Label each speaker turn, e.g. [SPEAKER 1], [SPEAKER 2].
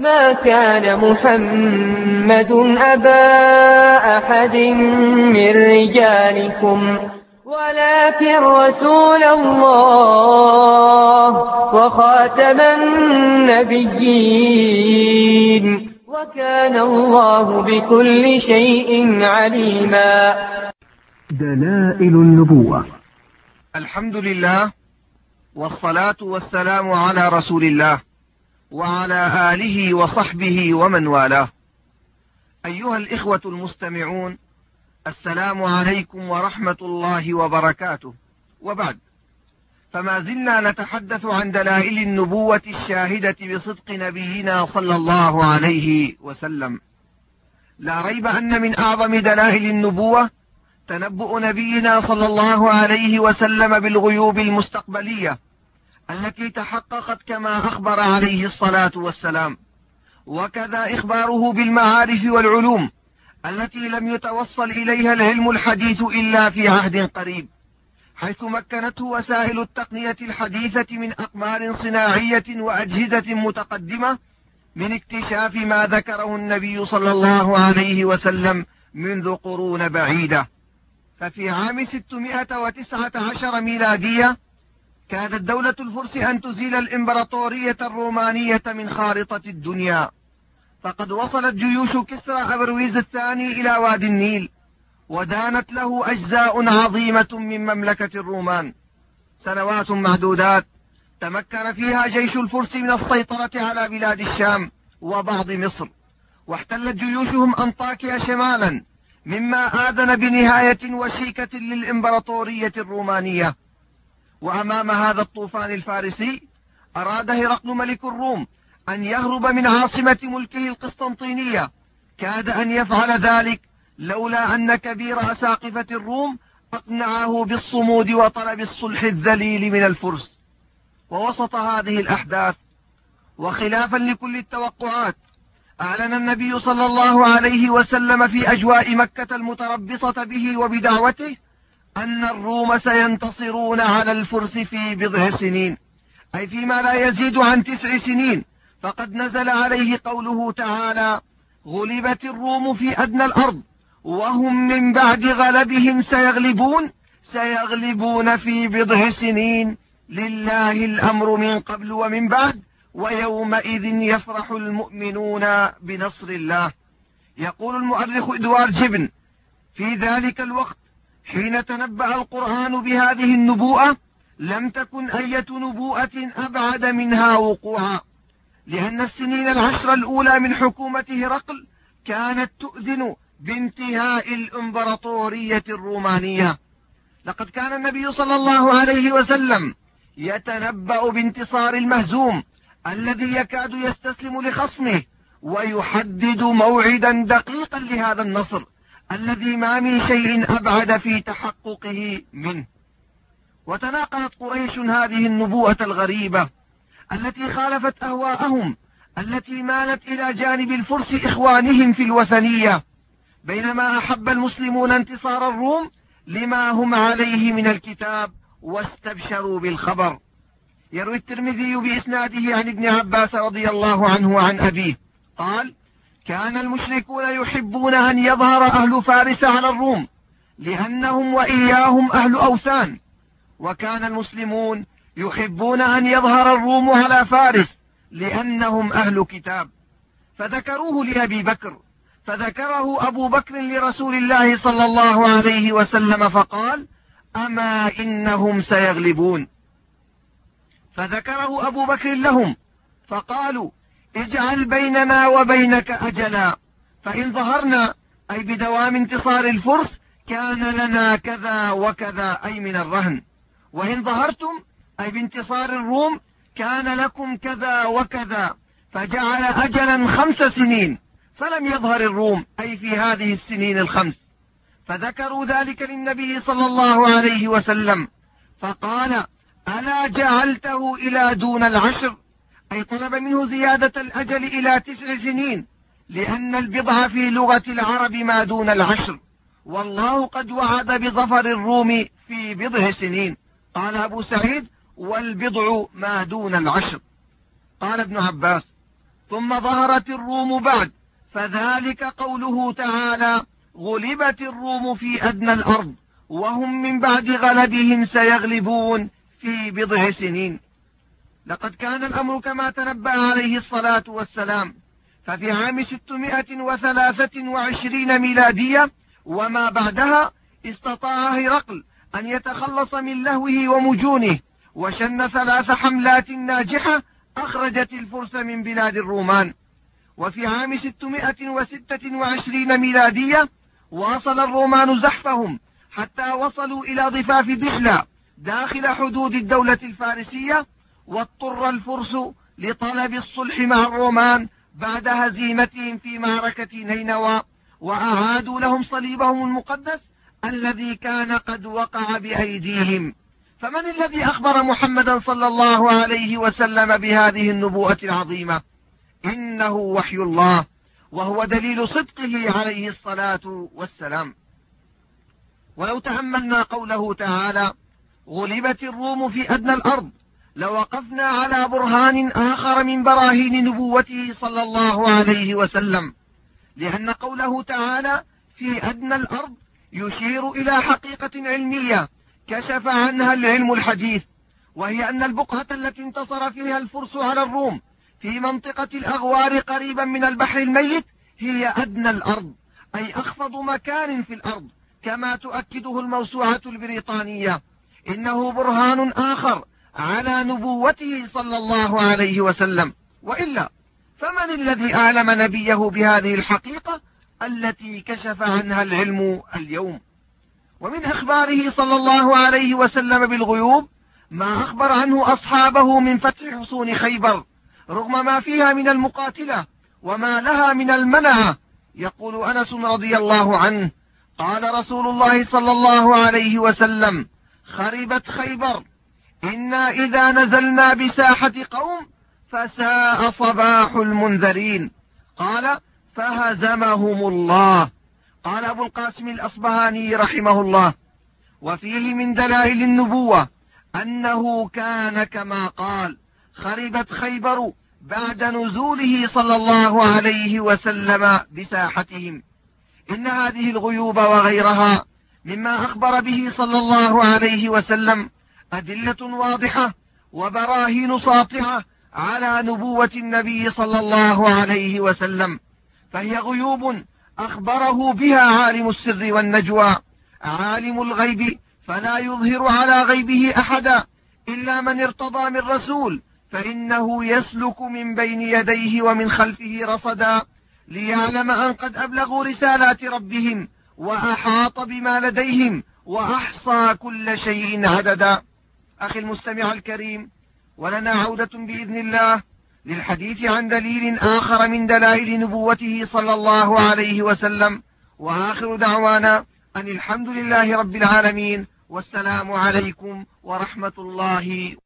[SPEAKER 1] ما كان محمد أبا أحد من رجالكم ولكن رسول الله وخاتم النبيين وكان الله بكل شيء عليما.
[SPEAKER 2] دلائل النبوة.
[SPEAKER 3] الحمد لله والصلاة والسلام على رسول الله وعلى آله وصحبه ومن والاه. أيها الإخوة المستمعون، السلام عليكم ورحمة الله وبركاته. وبعد، فما زلنا نتحدث عن دلائل النبوة الشاهدة بصدق نبينا صلى الله عليه وسلم. لا ريب أن من أعظم دلائل النبوة تنبؤ نبينا صلى الله عليه وسلم بالغيوب المستقبلية التي تحققت كما أخبر عليه الصلاة والسلام، وكذا إخباره بالمعارف والعلوم التي لم يتوصل إليها العلم الحديث إلا في عهد قريب، حيث مكنته وسائل التقنية الحديثة من أقمار صناعية وأجهزة متقدمة من اكتشاف ما ذكره النبي صلى الله عليه وسلم منذ قرون بعيدة. ففي عام 619 ميلادية كانت دولة الفرس أن تزيل الإمبراطورية الرومانية من خارطة الدنيا، فقد وصلت جيوش كسرى أبرويز الثاني إلى وادي النيل، ودانت له أجزاء عظيمة من مملكة الرومان. سنوات معدودات تمكن فيها جيش الفرس من السيطرة على بلاد الشام وبعض مصر، واحتلت جيوشهم أنطاكيا شمالا، مما آذن بنهاية وشيكة للإمبراطورية الرومانية. وأمام هذا الطوفان الفارسي أراد هرقل ملك الروم أن يهرب من عاصمة ملكه القسطنطينية، كاد أن يفعل ذلك لولا أن كبير أساقفة الروم أقنعه بالصمود وطلب الصلح الذليل من الفرس. ووسط هذه الأحداث وخلافا لكل التوقعات، أعلن النبي صلى الله عليه وسلم في أجواء مكة المتربصة به وبدعوته أن الروم سينتصرون على الفرس في بضع سنين، أي فيما لا يزيد عن 9 سنين. فقد نزل عليه قوله تعالى: غلبت الروم في أدنى الأرض وهم من بعد غلبهم سيغلبون في بضع سنين، لله الأمر من قبل ومن بعد، ويومئذ يفرح المؤمنون بنصر الله. يقول المؤرخ إدوار جبن: في ذلك الوقت حين تنبأ القرآن بهذه النبوءة لم تكن أية نبوءة أبعد منها وقوعا، لأن السنين 10 الأولى من حكومة هرقل كانت تؤذن بانتهاء الإمبراطورية الرومانية. لقد كان النبي صلى الله عليه وسلم يتنبأ بانتصار المهزوم الذي يكاد يستسلم لخصمه، ويحدد موعدا دقيقا لهذا النصر الذي ما من شيء أبعد في تحققه منه. وتناقلت قريش هذه النبوءة الغريبة التي خالفت أهواءهم التي مالت إلى جانب الفرس إخوانهم في الوثنية، بينما أحب المسلمون انتصار الروم لما هم عليه من الكتاب واستبشروا بالخبر. يروي الترمذي بإسناده عن ابن عباس رضي الله عنه وعن أبيه قال: كان المشركون يحبون أن يظهر أهل فارس على الروم لأنهم وإياهم أهل أوثان، وكان المسلمون يحبون أن يظهر الروم على فارس لأنهم أهل كتاب. فذكروه لأبي بكر، فذكره أبو بكر لرسول الله صلى الله عليه وسلم فقال: أما إنهم سيغلبون. فذكره أبو بكر لهم فقالوا: اجعل بيننا وبينك أجلا، فإن ظهرنا أي بدوام انتصار الفرس كان لنا كذا وكذا أي من الرهن، وإن ظهرتم أي بانتصار الروم كان لكم كذا وكذا، فجعل أجلا 5 سنين، فلم يظهر الروم أي في هذه السنين ال5. فذكروا ذلك للنبي صلى الله عليه وسلم فقال: ألا جعلته إلى دون 10، أي طلب منه زيادة الأجل إلى 9 سنين، لأن البضع في لغة العرب ما دون 10، والله قد وعد بظفر الروم في بضع سنين. قال أبو سعيد: والبضع ما دون 10. قال ابن عباس: ثم ظهرت الروم بعد، فذلك قوله تعالى: غلبت الروم في أدنى الأرض وهم من بعد غلبهم سيغلبون في بضع سنين. لقد كان الأمر كما تنبأ عليه الصلاة والسلام، ففي عام 623 ميلادية وما بعدها استطاع هرقل أن يتخلص من لهوه ومجونه، وشن 3 حملات ناجحة أخرجت الفرس من بلاد الرومان. وفي عام 626 ميلادية واصل الرومان زحفهم حتى وصلوا إلى ضفاف دحلة داخل حدود الدولة الفارسية، واضطر الفرس لطلب الصلح مع الرومان بعد هزيمتهم في معركة نينوى، وأعادوا لهم صليبهم المقدس الذي كان قد وقع بأيديهم. فمن الذي أخبر محمدا صلى الله عليه وسلم بهذه النبوءة العظيمة؟ إنه وحي الله، وهو دليل صدقه عليه الصلاة والسلام. ولو تأملنا قوله تعالى: غلبت الروم في أدنى الأرض، لوقفنا على برهان آخر من براهين نبوته صلى الله عليه وسلم، لأن قوله تعالى في أدنى الأرض يشير إلى حقيقة علمية كشف عنها العلم الحديث، وهي أن البقعة التي انتصر فيها الفرس على الروم في منطقة الأغوار قريبا من البحر الميت هي أدنى الأرض، أي أخفض مكان في الأرض، كما تؤكده الموسوعة البريطانية. إنه برهان آخر على نبوته صلى الله عليه وسلم، وإلا فمن الذي أعلم نبيه بهذه الحقيقة التي كشف عنها العلم اليوم؟ ومن أخباره صلى الله عليه وسلم بالغيوب ما أخبر عنه أصحابه من فتح حصون خيبر رغم ما فيها من المقاتلة وما لها من المنعة. يقول أنس رضي الله عنه: قال رسول الله صلى الله عليه وسلم: خربت خيبر، إنا إذا نزلنا بساحة قوم فساء صباح المنذرين. قال: فهزمهم الله. قال أبو القاسم الأصبهاني رحمه الله: وفيه من دلائل النبوة أنه كان كما قال: خربت خيبر بعد نزوله صلى الله عليه وسلم بساحتهم. إن هذه الغيوب وغيرها مما أخبر به صلى الله عليه وسلم أدلة واضحة وبراهين ساطعة على نبوة النبي صلى الله عليه وسلم، فهي غيوب أخبره بها عالم السر والنجوى، عالم الغيب فلا يظهر على غيبه أحدا إلا من ارتضى من رسول، فإنه يسلك من بين يديه ومن خلفه رصدا ليعلم أن قد أبلغوا رسالات ربهم وأحاط بما لديهم وأحصى كل شيء عددا. أخي المستمع الكريم، ولنا عودة بإذن الله للحديث عن دليل آخر من دلائل نبوته صلى الله عليه وسلم، وآخر دعوانا أن الحمد لله رب العالمين، والسلام عليكم ورحمة الله